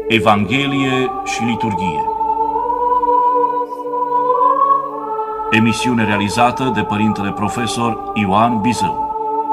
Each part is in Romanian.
Evanghelie și liturghie. Emisiune realizată de părintele profesor Ioan Bizău.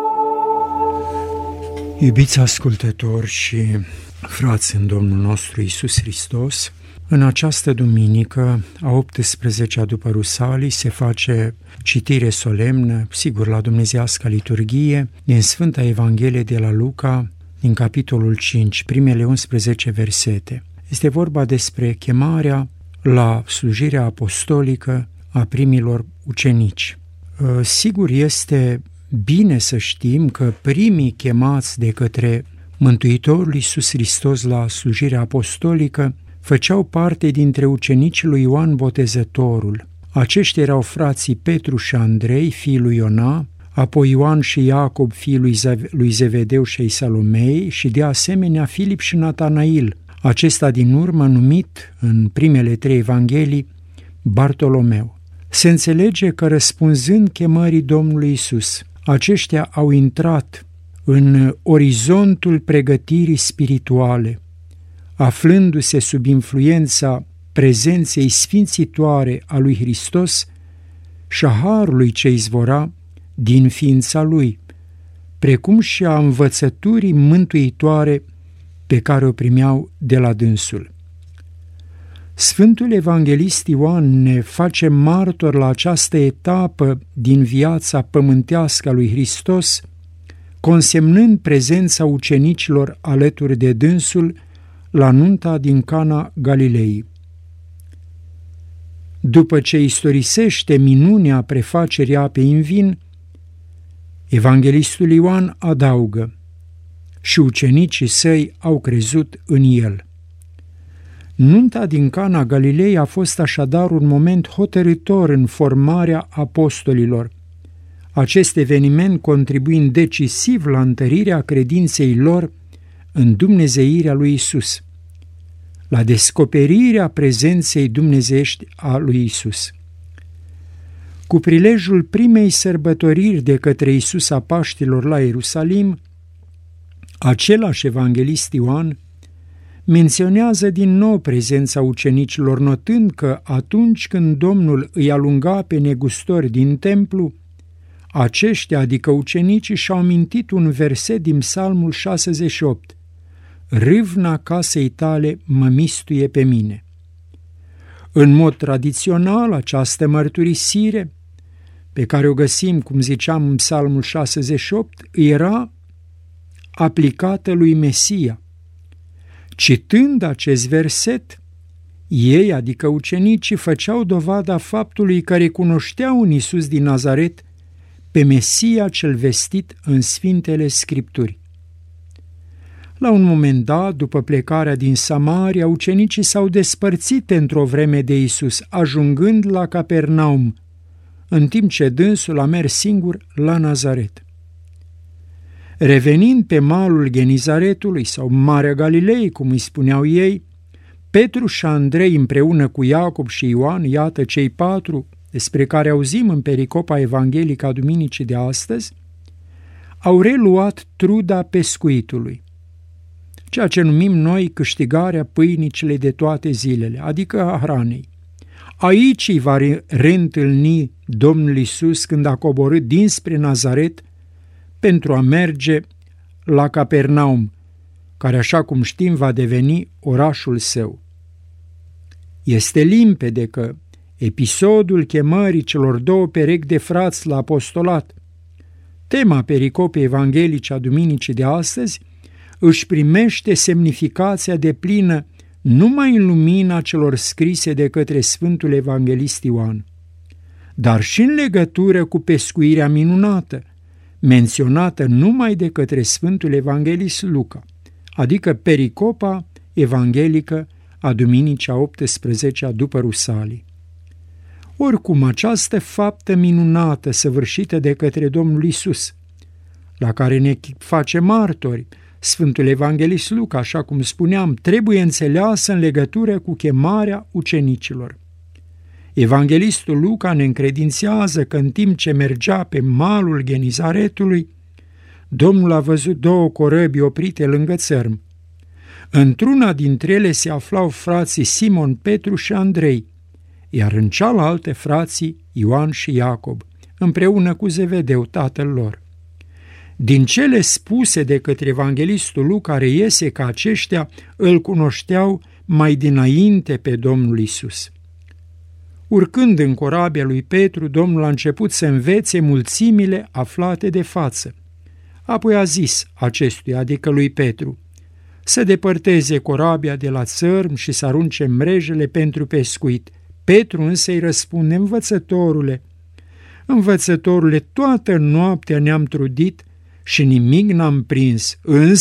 Iubiți ascultători și frați în Domnul nostru Iisus Hristos, în această duminică, a 18-a după Rusalii, se face citire solemnă, sigur la dumnezeiasca liturghie, din Sfânta Evanghelie de la Luca, din capitolul 5, primele 11 versete. Este vorba despre chemarea la slujirea apostolică a primilor ucenici. Sigur, este bine să știm că primii chemați de către Mântuitorul Iisus Hristos la slujirea apostolică făceau parte dintre ucenicii lui Ioan Botezătorul. Aceștia erau frații Petru și Andrei, fiii lui Iona, apoi Ioan și Iacob, fiii lui Zevedeu și ai Salomei, și de asemenea Filip și Natanail, acesta din urmă numit în primele 3 evanghelii Bartolomeu. Se înțelege că răspunzând chemării Domnului Iisus, aceștia au intrat în orizontul pregătirii spirituale, aflându-se sub influența prezenței sfințitoare a lui Hristos și a harului ce izvora din ființa lui, precum și a învățăturii mântuitoare pe care o primeau de la dânsul. Sfântul Evanghelist Ioan ne face martor la această etapă din viața pământească a lui Hristos, consemnând prezența ucenicilor alături de dânsul la nunta din Cana Galilei. După ce istorisește minunea prefacerii apei în vin, Evanghelistul Ioan adaugă: și ucenicii săi au crezut în el. Nunta din Cana Galilei a fost așadar un moment hotărâtor în formarea apostolilor, acest eveniment contribuind decisiv la întărirea credinței lor în dumnezeirea lui Isus, la descoperirea prezenței dumnezeiești a lui Isus. Cu prilejul primei sărbătoriri de către Isus a Paștilor la Ierusalim, același evanghelist Ioan menționează din nou prezența ucenicilor, notând că atunci când Domnul îi alunga pe negustori din templu, aceștia, adică ucenicii, și-au amintit un verset din Psalmul 68: râvna casei tale mă mistuie pe mine. În mod tradițional, această mărturisire, pe care o găsim, cum ziceam, în Psalmul 68, era aplicată lui Mesia. Citând acest verset, ei, adică ucenicii, făceau dovada faptului că recunoșteau în Iisus din Nazaret pe Mesia cel vestit în Sfintele Scripturi. La un moment dat, după plecarea din Samaria, ucenicii s-au despărțit pentru o vreme de Iisus, ajungând la Capernaum, în timp ce dânsul a mers singur la Nazaret. Revenind pe malul Genizaretului sau Marea Galilei, cum îi spuneau ei, Petru și Andrei împreună cu Iacob și Ioan, iată cei 4 despre care auzim în pericopa evanghelică a duminicii de astăzi, au reluat truda pescuitului, ceea ce numim noi câștigarea pâinii cele de toate zilele, adică a hranei. Aici îi va reîntâlni Domnul Iisus când a coborât dinspre Nazaret pentru a merge la Capernaum, care, așa cum știm, va deveni orașul său. Este limpede că episodul chemării celor 2 perechi de frați la apostolat, tema pericopei evanghelice a duminicii de astăzi, își primește semnificația deplină numai în lumina celor scrise de către Sfântul Evanghelist Ioan, dar și în legătură cu pescuirea minunată, menționată numai de către Sfântul Evanghelist Luca, adică pericopa evanghelică a duminicii a 18-a după Rusalii. Oricum, această faptă minunată săvârșită de către Domnul Iisus, la care ne face martori Sfântul Evanghelist Luca, așa cum spuneam, trebuie înțeleasă în legătură cu chemarea ucenicilor. Evanghelistul Luca ne încredințează că în timp ce mergea pe malul Genizaretului, Domnul a văzut 2 corăbii oprite lângă țărm. Într-una dintre ele se aflau frații Simon, Petru și Andrei, iar în cealaltă frații Ioan și Iacob, împreună cu Zevedeu, tatăl lor. Din cele spuse de către evanghelistul Luca reiese că aceștia îl cunoșteau mai dinainte pe Domnul Iisus. Urcând în corabia lui Petru, Domnul a început să învețe mulțimile aflate de față. Apoi a zis acestuia, adică lui Petru, să depărteze corabia de la țărm și să arunce mrejele pentru pescuit. Petru însă îi răspunde, Învățătorule, toată noaptea ne-am trudit și nimic n-am prins,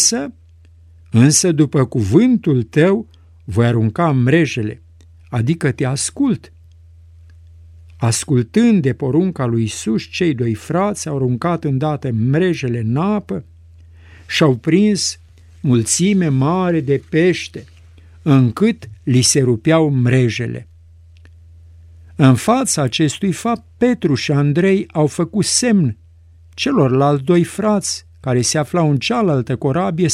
însă după cuvântul tău voi arunca mrejele, adică te ascult. Ascultând de porunca lui Iisus, cei doi frați au aruncat îndată mrejele în apă și au prins mulțime mare de pește, încât li se rupeau mrejele. În fața acestui fapt, Petru și Andrei au făcut semn celorlalți doi frați care se aflau în cealaltă corabie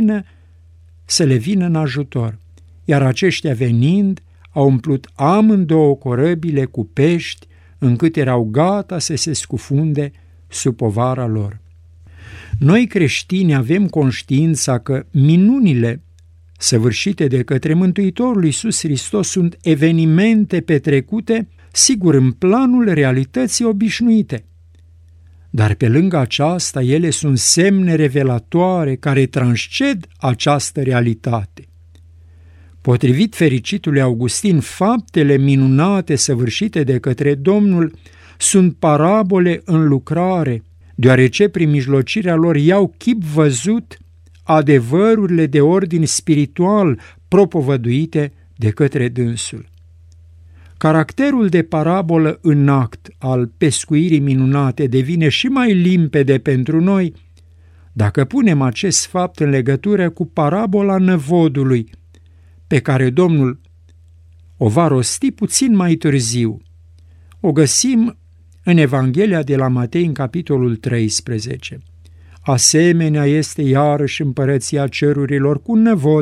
să le vină în ajutor, iar aceștia venind au umplut amândouă corăbile cu pești, încât erau gata să se scufunde sub povara lor. Noi creștini avem conștiința că minunile săvârșite de către Mântuitorul Iisus Hristos sunt evenimente petrecute, sigur, în planul realității obișnuite. Dar pe lângă aceasta, ele sunt semne revelatoare care transced această realitate. Potrivit fericitului Augustin, faptele minunate săvârșite de către Domnul sunt parabole în lucrare, deoarece prin mijlocirea lor iau chip văzut adevărurile de ordin spiritual propovăduite de către dânsul. Caracterul de parabolă în act al pescuirii minunate devine și mai limpede pentru noi dacă punem acest fapt în legătură cu parabola năvodului, pe care Domnul o va rosti puțin mai târziu. O găsim în Evanghelia de la Matei, în capitolul 13. Asemenea este iarăși împărăția cerurilor cu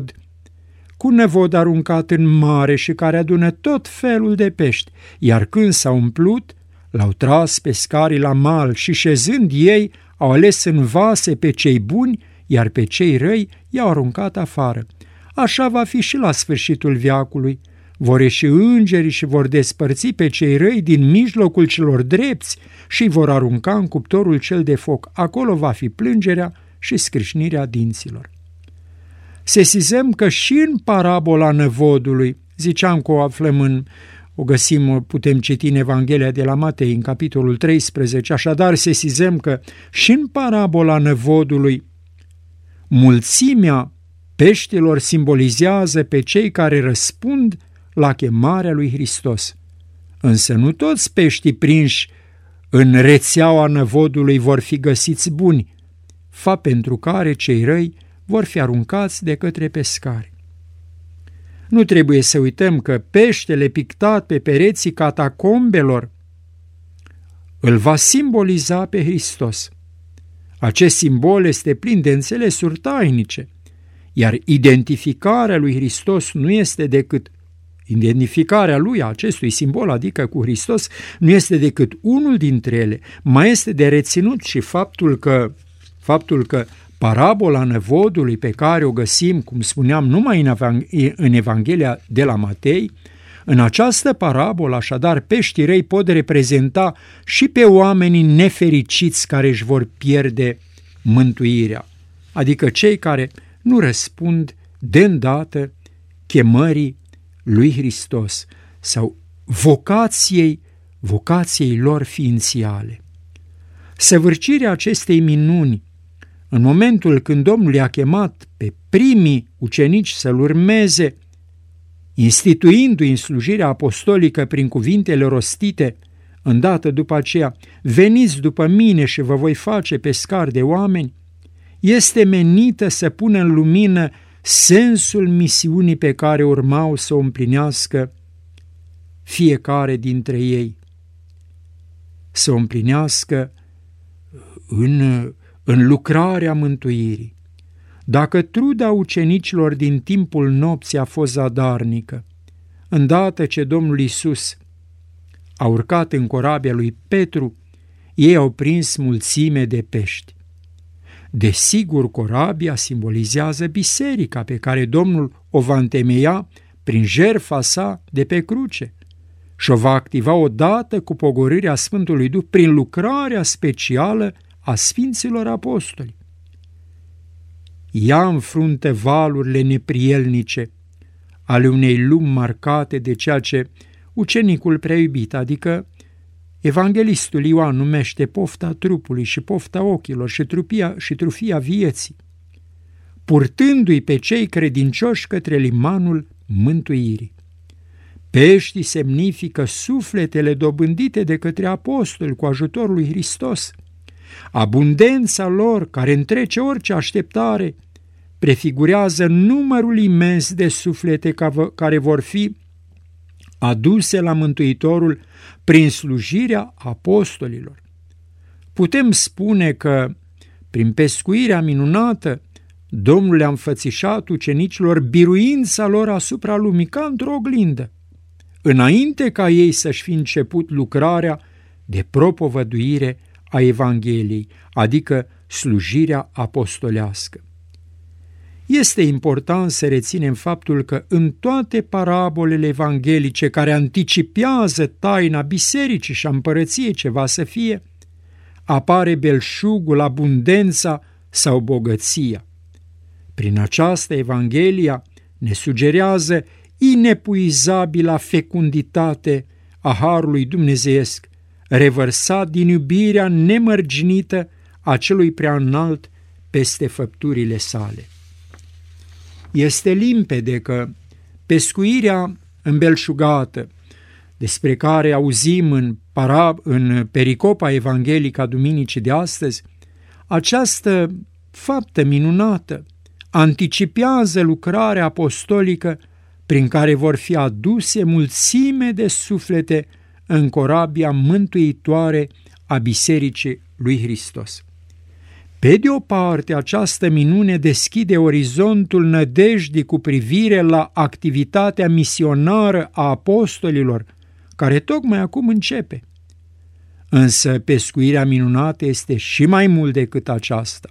un năvod aruncat în mare și care adună tot felul de pești, iar când s-a umplut, l-au tras pescarii la mal și șezând ei, au ales în vase pe cei buni, iar pe cei răi i-au aruncat afară. Așa va fi și la sfârșitul veacului. Vor ieși îngerii și vor despărți pe cei răi din mijlocul celor drepți și vor arunca în cuptorul cel de foc. Acolo va fi plângerea și scrâșnirea dinților. Sesizăm că și în parabola năvodului, ziceam că putem citi în Evanghelia de la Matei, în capitolul 13, așadar sesizăm că și în parabola năvodului mulțimea peștilor simbolizează pe cei care răspund la chemarea lui Hristos. Însă nu toți peștii prinși în rețeaua năvodului vor fi găsiți buni, fapt pentru care cei răi vor fi aruncați de către pescari. Nu trebuie să uităm că peștele pictat pe pereții catacombelor îl va simboliza pe Hristos. Acest simbol este plin de înțelesuri tainice, iar identificarea lui Hristos nu este decât identificarea lui, acestui simbol, adică cu Hristos, nu este decât unul dintre ele. Mai este de reținut și faptul că parabola năvodului pe care o găsim, cum spuneam, numai în Evanghelia de la Matei, în această parabolă, așadar, peștii răi pot reprezenta și pe oamenii nefericiți care își vor pierde mântuirea, adică cei care nu răspund de îndată chemării lui Hristos sau vocației lor ființiale. Săvârșirea acestei minuni, în momentul când Domnul i-a chemat pe primii ucenici să-L urmeze, instituindu-i în slujirea apostolică prin cuvintele rostite, îndată după aceea, veniți după mine și vă voi face pescari de oameni, este menită să pună în lumină sensul misiunii pe care urmau să o împlinească fiecare dintre ei, să o împlinească în lucrarea mântuirii. Dacă truda ucenicilor din timpul nopții a fost zadarnică, îndată ce Domnul Iisus a urcat în corabia lui Petru, ei au prins mulțime de pești. Desigur, corabia simbolizează biserica pe care Domnul o va întemeia prin jertfa sa de pe cruce și o va activa odată cu pogorârea Sfântului Duh prin lucrarea specială a Sfinților Apostoli. Ea înfruntă valurile neprielnice ale unei lumi marcate de ceea ce ucenicul prea iubit, adică evanghelistul Ioan, numește pofta trupului și pofta ochilor și trufia vieții, purtându-i pe cei credincioși către limanul mântuirii. Peștii semnifică sufletele dobândite de către apostoli cu ajutorul lui Hristos. Abundența lor, care întrece orice așteptare, prefigurează numărul imens de suflete care vor fi aduse la Mântuitorul prin slujirea apostolilor. Putem spune că, prin pescuirea minunată, Domnul le-a înfățișat ucenicilor biruința lor asupra lumii ca într-o oglindă, înainte ca ei să-și fi început lucrarea de propovăduire a Evangheliei, adică slujirea apostolească. Este important să reținem faptul că în toate parabolele evanghelice care anticipează taina bisericii și a împărăției ce va să fie, apare belșugul, abundența sau bogăția. Prin aceasta Evanghelia ne sugerează inepuizabila fecunditate a harului dumnezeiesc, revărsat din iubirea nemărginită a celui prea înalt peste făpturile sale. Este limpede că pescuirea îmbelșugată, despre care auzim în pericopa evanghelică a duminicii de astăzi, această faptă minunată anticipează lucrarea apostolică prin care vor fi aduse mulțime de suflete în corabia mântuitoare a Bisericii lui Hristos. Pe de o parte, această minune deschide orizontul nădejdii cu privire la activitatea misionară a apostolilor, care tocmai acum începe. Însă pescuirea minunată este și mai mult decât aceasta,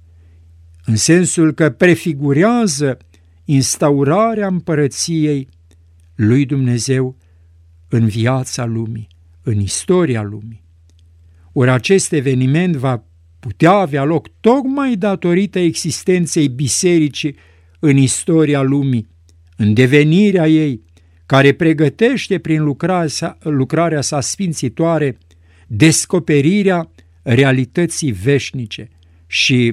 în sensul că prefigurează instaurarea împărăției lui Dumnezeu în viața lumii, în istoria lumii. Ori acest eveniment va putea avea loc tocmai datorită existenței bisericii în istoria lumii, în devenirea ei, care pregătește prin lucrarea sa sfințitoare descoperirea realității veșnice și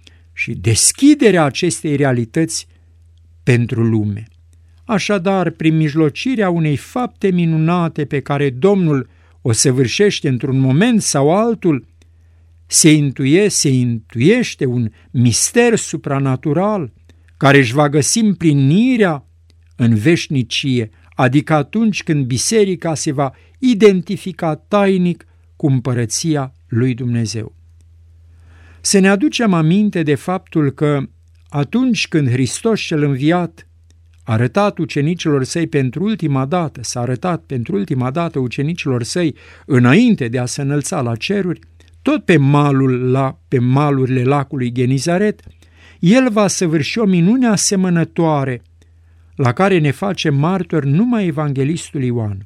deschiderea acestei realități pentru lume. Așadar, prin mijlocirea unei fapte minunate pe care Domnul o săvârșește într-un moment sau altul, se intuiește un mister supranatural care își va găsi împlinirea în veșnicie, adică atunci când biserica se va identifica tainic cu împărăția lui Dumnezeu. Să ne aducem aminte de faptul că atunci când Hristos cel înviat a arătat ucenicilor săi pentru ultima dată, s-a arătat pentru ultima dată ucenicilor săi înainte de a se înălța la ceruri, tot pe malurile lacului Genizaret, el va săvârși o minune asemănătoare, la care ne face martor numai evanghelistul Ioan.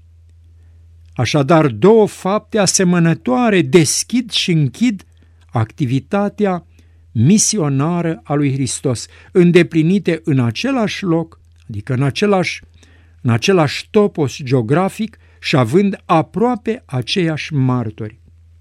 Așadar, două fapte asemănătoare deschid și închid activitatea misionară a lui Hristos, îndeplinite în același loc, adică în același topos geografic și având aproape aceiași martori.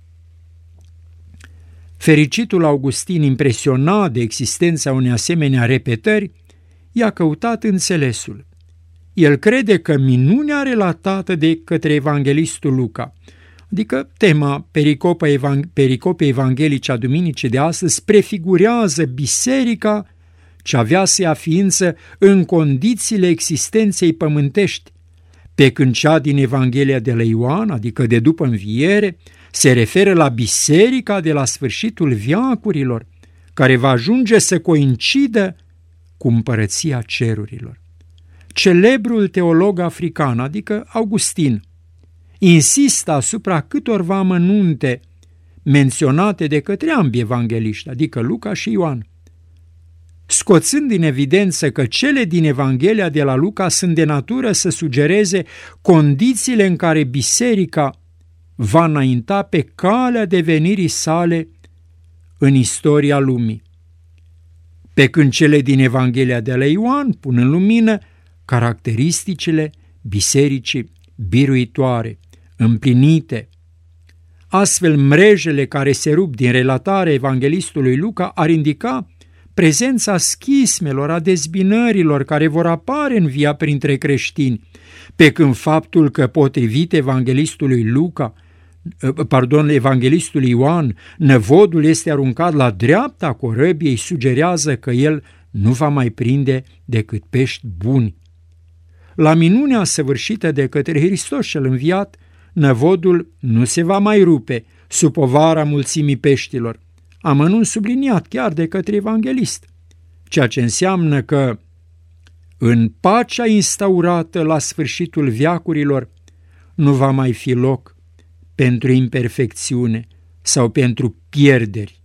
Fericitul Augustin, impresionat de existența unei asemenea repetări, i-a căutat înțelesul. El crede că minunea relatată de către evanghelistul Luca, adică tema pericopei evanghelice a duminicii de astăzi, prefigurează biserica ce avea să ia ființă în condițiile existenței pământești, pe când cea din Evanghelia de la Ioan, adică de după înviere, se referă la biserica de la sfârșitul veacurilor, care va ajunge să coincidă cu împărăția cerurilor. Celebrul teolog african, adică Augustin, insistă asupra câtorva amănunte menționate de către ambii evangeliști, adică Luca și Ioan, scoțând în evidență că cele din Evanghelia de la Luca sunt de natură să sugereze condițiile în care biserica va înainta pe calea devenirii sale în istoria lumii, pe când cele din Evanghelia de la Ioan pun în lumină caracteristicile bisericii biruitoare, împlinite. Astfel, mrejele care se rup din relatarea evanghelistului Luca ar indica prezența schismelor, a dezbinărilor care vor apare în via printre creștini, pe când faptul că, potrivit evanghelistului Ioan, năvodul este aruncat la dreapta corăbiei, sugerează că el nu va mai prinde decât pești buni. La minunea săvârșită de către Hristos cel înviat, năvodul nu se va mai rupe sub povara mulțimii peștilor, amănunt subliniat chiar de către evanghelist, ceea ce înseamnă că în pacea instaurată la sfârșitul veacurilor nu va mai fi loc pentru imperfecțiune sau pentru pierderi.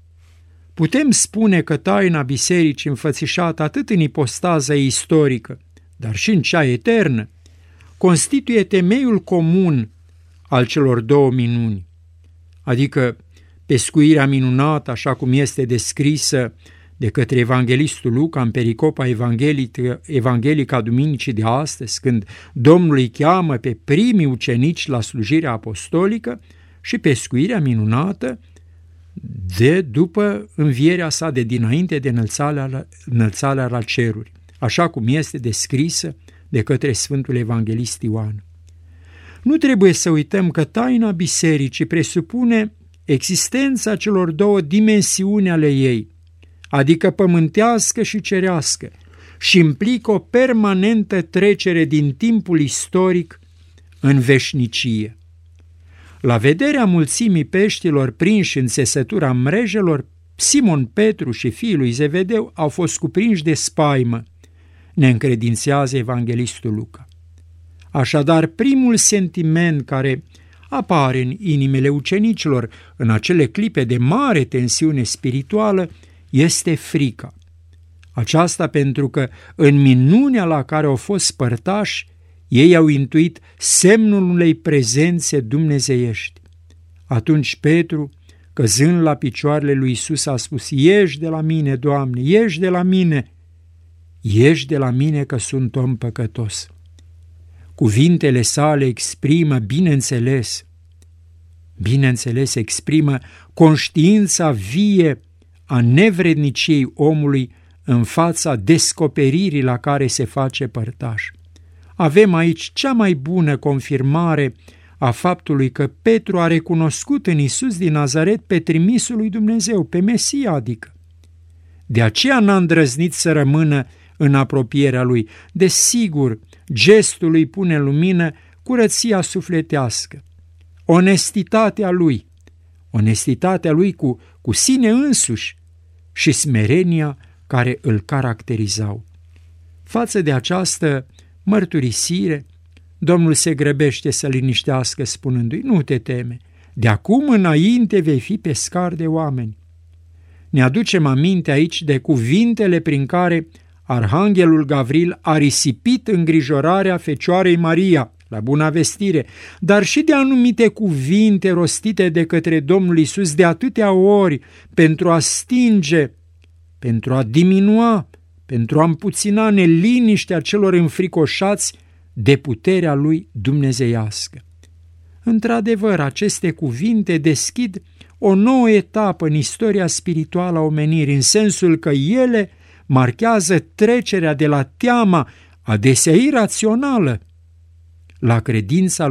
Putem spune că taina bisericii înfățișată atât în ipostaza istorică, dar și în cea eternă, constituie temeiul comun al celor două minuni, adică pescuirea minunată, așa cum este descrisă de către evanghelistul Luca în pericopa evanghelică a duminicii de astăzi, când Domnul îi cheamă pe primii ucenici la slujirea apostolică, și pescuirea minunată de după învierea sa, de dinainte de înălțarea la ceruri, așa cum este descrisă de către Sfântul Evanghelist Ioan. Nu trebuie să uităm că taina bisericii presupune existența celor două dimensiuni ale ei, adică pământească și cerească, și implică o permanentă trecere din timpul istoric în veșnicie. La vederea mulțimii peștilor prinși în țesătura mrejelor, Simon Petru și fiul lui Zevedeu au fost cuprinși de spaimă, ne încredințează evanghelistul Luca. Așadar, primul sentiment care apare în inimile ucenicilor în acele clipe de mare tensiune spirituală este frica. Aceasta pentru că în minunea la care au fost părtași, ei au intuit semnul unei prezențe dumnezeiești. Atunci Petru, căzând la picioarele lui Iisus, a spus: "Ieși de la mine, Doamne, ieși de la mine, ieși de la mine că sunt om păcătos." Cuvintele sale exprimă, bineînțeles, exprimă conștiința vie a nevredniciei omului în fața descoperirii la care se face părtaș. Avem aici cea mai bună confirmare a faptului că Petru a recunoscut în Iisus din Nazaret pe trimisul lui Dumnezeu, pe Mesia adică. De aceea n-a îndrăznit să rămână în apropierea lui. Desigur, gestul îi pune în lumină curăția sufletească, onestitatea lui cu sine însuși și smerenia care îl caracterizau. Față de această mărturisire, Domnul se grăbește să liniștească spunându-i: "Nu te teme, de acum înainte vei fi pescar de oameni." Ne aducem aminte aici de cuvintele prin care Arhanghelul Gavril a risipit îngrijorarea Fecioarei Maria la Buna Vestire, dar și de anumite cuvinte rostite de către Domnul Iisus de atâtea ori pentru a stinge, pentru a diminua, pentru a împuțina neliniștea celor înfricoșați de puterea lui dumnezeiască. Într-adevăr, aceste cuvinte deschid o nouă etapă în istoria spirituală a omenirii, în sensul că ele marchează trecerea de la teama, adesea irațională, la credința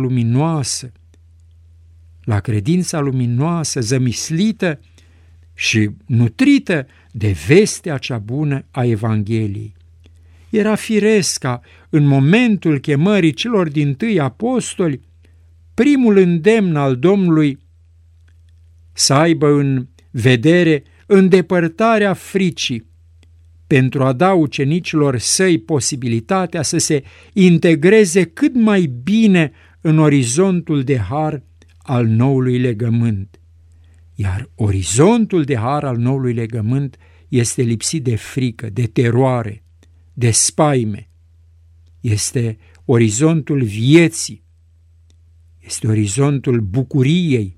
luminoasă, zămislită și nutrită de vestea cea bună a Evangheliei. Era firesc ca, în momentul chemării celor dintâi apostoli, primul îndemn al Domnului să aibă în vedere îndepărtarea fricii, pentru a da ucenicilor săi posibilitatea să se integreze cât mai bine în orizontul de har al noului legământ. Iar orizontul de har al noului legământ este lipsit de frică, de teroare, de spaime. Este orizontul vieții, este orizontul bucuriei,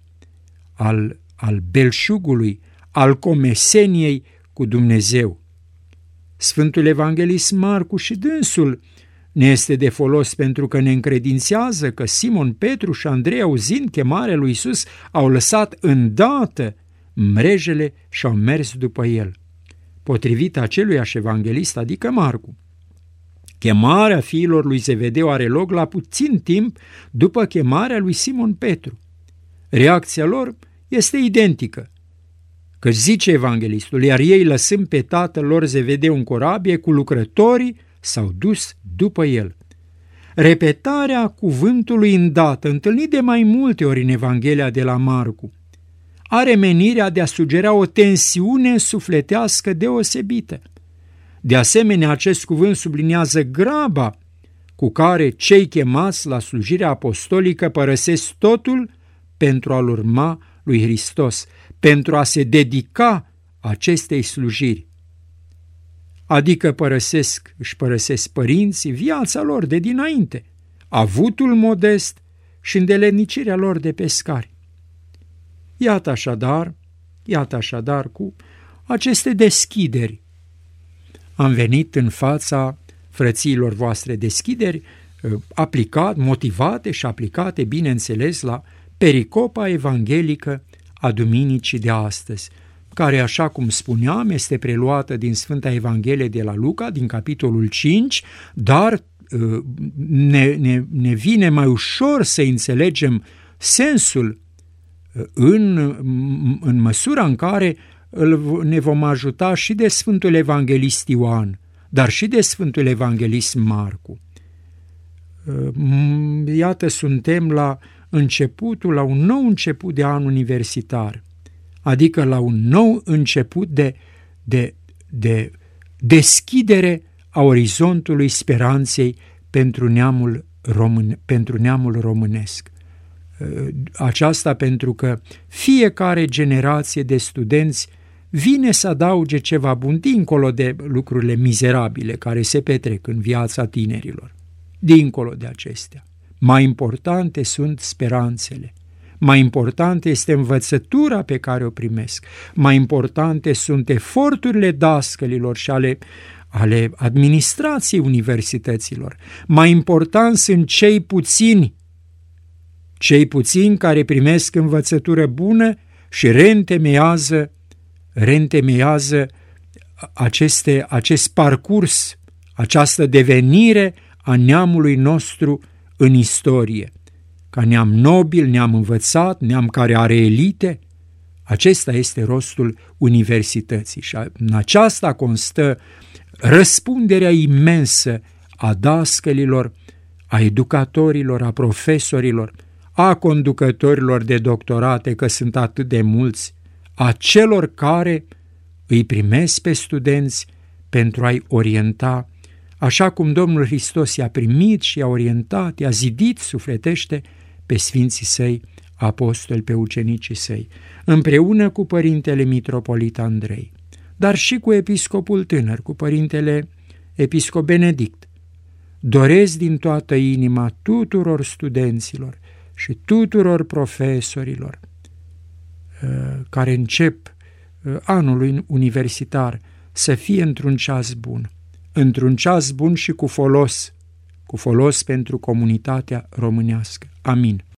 al belșugului, al comeseniei cu Dumnezeu. Sfântul Evanghelist Marcu și dânsul ne este de folos pentru că ne încredințează că Simon Petru și Andrei, auzind chemarea lui Iisus, au lăsat îndată mrejele și au mers după el. Potrivit aceluiași evanghelist, adică Marcu, chemarea fiilor lui Zevedeu are loc la puțin timp după chemarea lui Simon Petru. Reacția lor este identică, că zice evanghelistul, iar ei, lăsând pe tatăl lor Zevedeu în corabie cu lucrătorii, s-au dus după el. Repetarea cuvântului îndată, întâlnit de mai multe ori în Evanghelia de la Marcu, are menirea de a sugera o tensiune sufletească deosebită. De asemenea, acest cuvânt subliniază graba cu care cei chemați la slujirea apostolică părăsesc totul pentru a-L urma lui Hristos, pentru a se dedica acestei slujiri. Adică își părăsesc părinții, viața lor de dinainte, avutul modest și îndeletnicirea lor de pescari. Iată așadar cu aceste deschideri. Am venit în fața frățiilor voastre, deschideri motivate și aplicate, bineînțeles, la pericopa evanghelică a duminicii de astăzi, care, așa cum spuneam, este preluată din Sfânta Evanghelie de la Luca, din capitolul 5, dar ne vine mai ușor să înțelegem sensul în măsura în care ne vom ajuta și de Sfântul Evanghelist Ioan, dar și de Sfântul Evanghelist Marcu. Iată, suntem la un nou început de an universitar, adică la un nou început de deschidere a orizontului speranței pentru neamul românesc. Aceasta pentru că fiecare generație de studenți vine să adauge ceva bun dincolo de lucrurile mizerabile care se petrec în viața tinerilor. Dincolo de acestea, mai importante sunt speranțele, mai importantă este învățătura pe care o primesc, mai importante sunt eforturile dascălilor și ale administrației universităților, mai importanți sunt cei puțini care primesc învățătură bună și reîntemeiază acest parcurs, această devenire a neamului nostru în istorie. Ca neam nobil, neam învățat, neam care are elite, acesta este rostul universității și în aceasta constă răspunderea imensă a dascălilor, a educatorilor, a profesorilor, a conducătorilor de doctorate, că sunt atât de mulți, a celor care îi primesc pe studenți pentru a-i orienta, așa cum Domnul Hristos i-a primit și i-a orientat, i-a zidit sufletește pe sfinții săi apostoli, pe ucenicii săi, împreună cu părintele mitropolit Andrei, dar și cu episcopul tânăr, cu părintele episcop Benedict. Doresc din toată inima tuturor studenților și tuturor profesorilor care încep anul universitar să fie într-un ceas bun și cu folos pentru comunitatea românească. Amin.